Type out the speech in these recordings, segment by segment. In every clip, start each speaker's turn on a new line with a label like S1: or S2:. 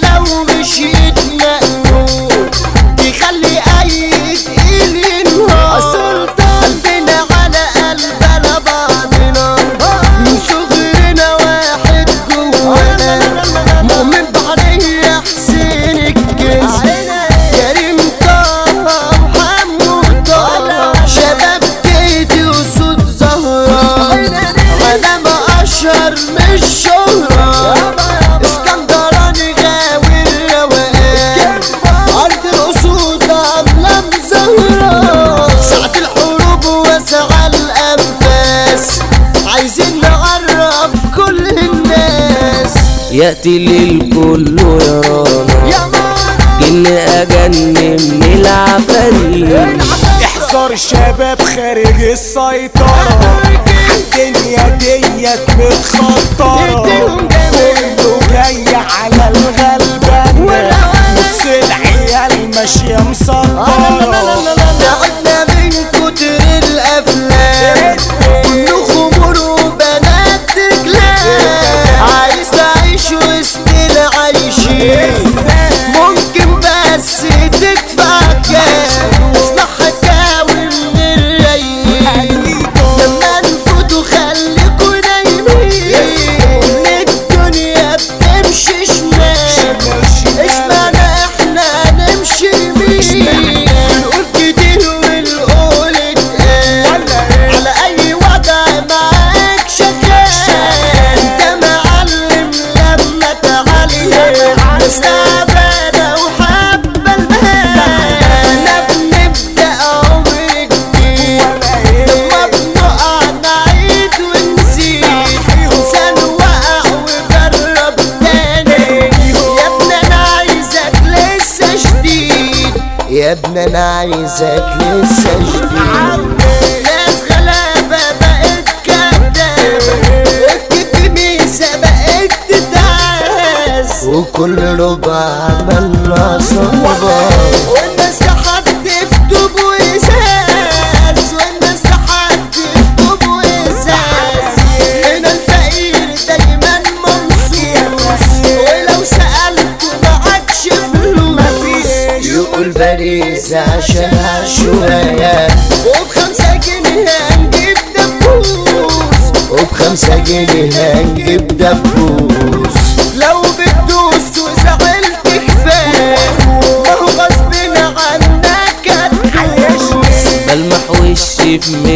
S1: لو مشيت مقلوب بيخلي اي تقيل ينهار. سلطان بنا على قلبنا بعضنا من صغرنا واحد جوانا مؤمن بعليا حسين الجسم كريم طه محمد طه شباب جيتي وصوت زهرة علم اشهر من الشهرة اسكندراني غاوي الروقان ارض الاسود عاملة مزهرة ساعة الحروب وسع الانفاس عايزين نعرف كل الناس.
S2: يأتي للكل يرانا جن أجنن العفاريت
S3: احذر الشباب خارج السيطرة الدنيا ديت متخطرة كله جاي على الغلبان نص العيال ماشية مسطرة.
S1: تعبنا من كتر الافلام كله خمور وبنات كلاب عايز تعيش وسط العايشين ممكن بس تدفع كام اسمع حكاوي من الرايقين لما نفوتوا خليكوا نايمين الدنيا بتمشي شمال اشمعنى احنا نمشي يمين بنقول كتير ونقول اتقال على اي وضع معاك شغال انت معلم لما تعلم مستعبدة وحابة المهام احنا بنبدأ عمر جديد لما بنقع نعيد ونزيد انسان وقع وجرب تاني يا ابني انا عايزك لسه جديد يا ابني انا عايزك لسه جديد. ناس غلابة بقت كدابة التلميذة بقت تدعس وكل ربع عملنا صعبة والناس تحت تكتب وإزاز والناس تحت تكتب وإزاز هنا الفقير دايما منصوص ولو سألته معكش فلوس يقول باريس عشان عشوائية وب5 جنيه هنجيب دبوس وب5 جنيه هنجيب دبوس لو بتدوس وزعلت كفاية وهو غصب عنك هتدوس.
S2: بلمح وشي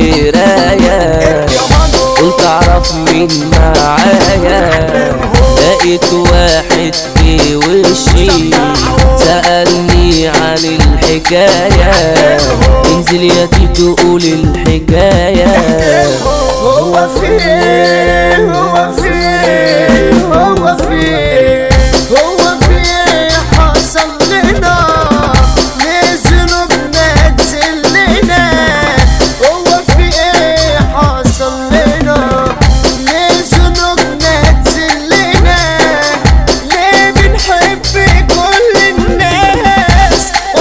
S2: بمراية قلت اعرف مين معايا لقيت واحد في وشي سألني عن الحكاية انزل يا تيتو قول الحكاية.
S1: هو فين هو فين هو فين هو فين حصل لنا ليه ذنوبنا تذلنا هو فين حصل لنا ليه ذنوبنا تذلنا ليه بنحب كل الناس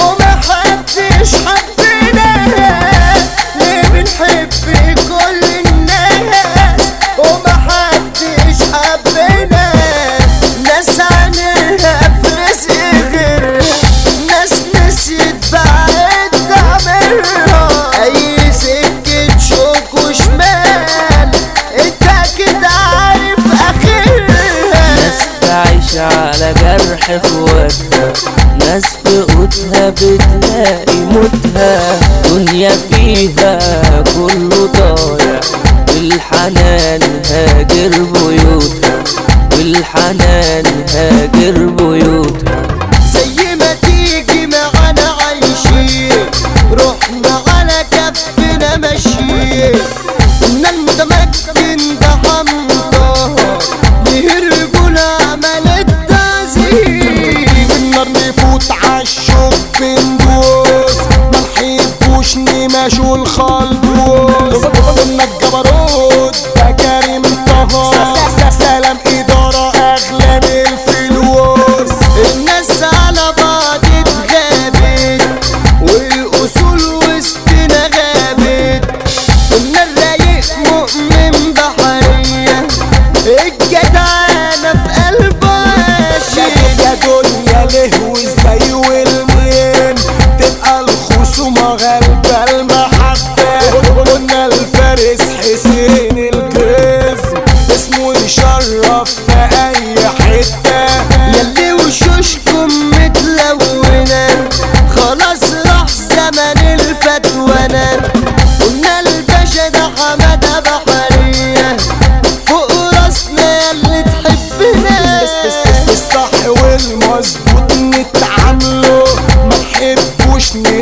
S1: ومحدش حبنا ليه بنحب كل الناس ومحدش حبنا ناس عنيها في رزق غيرها ناس نسيت بعد تعمرها اي سكة شوك وشمال انت كده عارف اخرها.
S2: ناس تعيش على جرح اخواتها ناس في قوتها بتلاقي موتها دنيا فيها كله ضايع بالحنان هاجر بيوتها بالحنان هاجر بيوتها.
S1: زي ما تيجي معانا عايشين روحنا على كفنا ماشيين ان المتمكن ده حمضة ليه الرجولة عملت تعذيب
S3: النار نفوت عالشوك بندوس منحبوش نمشوا الخلدوس قلنا الجبروت ده كريم طه سلام إدارة أغلى من الفلوس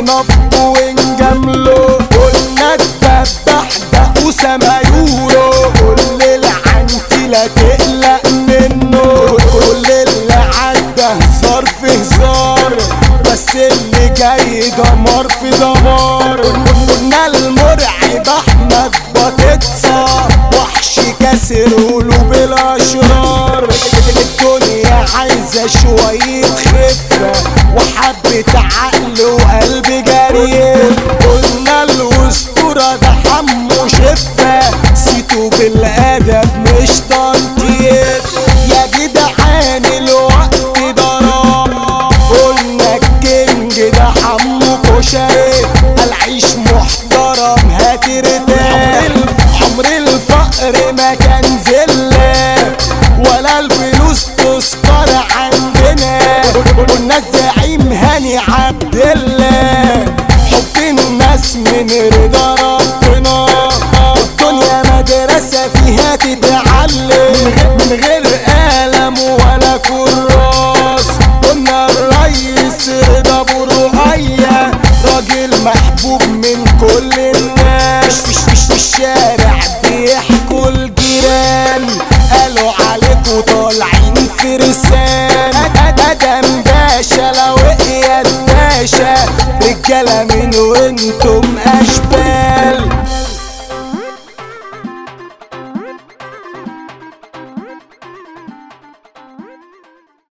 S3: نبض ونجامله. قلنا الدبح ده أسامة يورو، كل العنتي لا تقلق منه، كل اللي عدى هزار في هزار، بس اللي جاي دمار في دمار. قلنا المرعب احمد بطيتسا، وحش كاسر قلوب الاشرار. الدنيا عايزه شويه خفه وحبه عقل وقلب جريء. قلنا الاسطوره ده حمو شفه، سيتو بالادب مش تنطيط. يا جدعان الوقت ضرب، قلنا الكينج ده حمو كشري، العيش محترم هترتاح. عمر الفقر ما كان زله، ولا الفلوس تذكر عندنا. قلنا الزعيم هاني عبد الله، حب الناس من رضا ربنا. الدنيا مدرسة فيها تتعلم، من غير قلم ولا كراس. قلنا الريس رضا ابو رقية، راجل محبوب من كل الناس. في الشارع بيحكوا الجيران، قالوا عليكوا طالعين فرسان. ادم باشا لو اياد باشا، رجالة من وانتم اشبال.